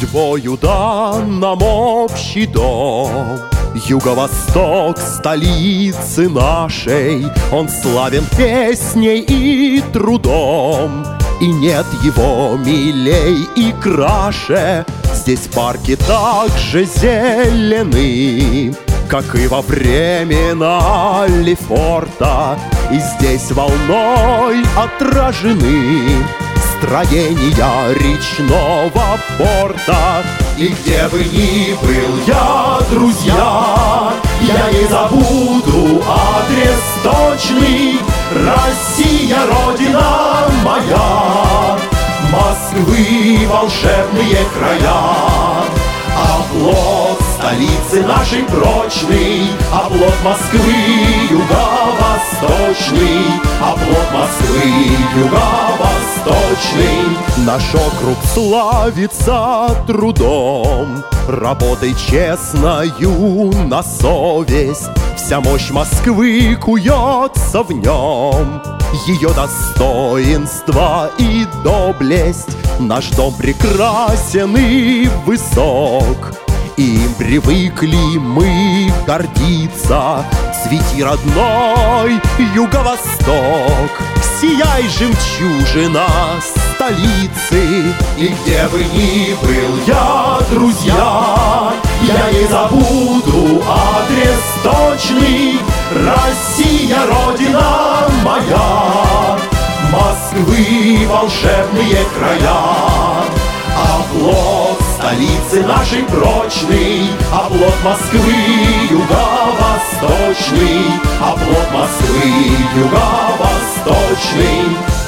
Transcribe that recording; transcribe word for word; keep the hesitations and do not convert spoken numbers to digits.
Судьбою дан нам общий дом, юго-восток столицы нашей. Он славен песней и трудом, и нет его милей и краше. Здесь парки так же зелены, как и во времена Лефорта, и здесь волной отражены строения речного порта. И где бы ни был я, друзья, я не забуду адрес точный. Россия, Родина моя, Москвы волшебные края. Оплот столицы нашей прочный, оплот Москвы юго-восточный, оплот Москвы юго-восточный. Наш округ славится трудом, работой честною на совесть. Вся мощь Москвы куется в нем, ее достоинство и доблесть. Наш дом прекрасен и высок, и им привыкли мы гордиться. Свети, родной юго-восток, сияй, жемчужина столицы. И где бы ни был я, друзья, я не забуду адрес точный. Россия, Родина моя, Москвы волшебные края. Оплот столицы нашей прочный, оплот Москвы юго-восточный, оплот Москвы юго-восточный.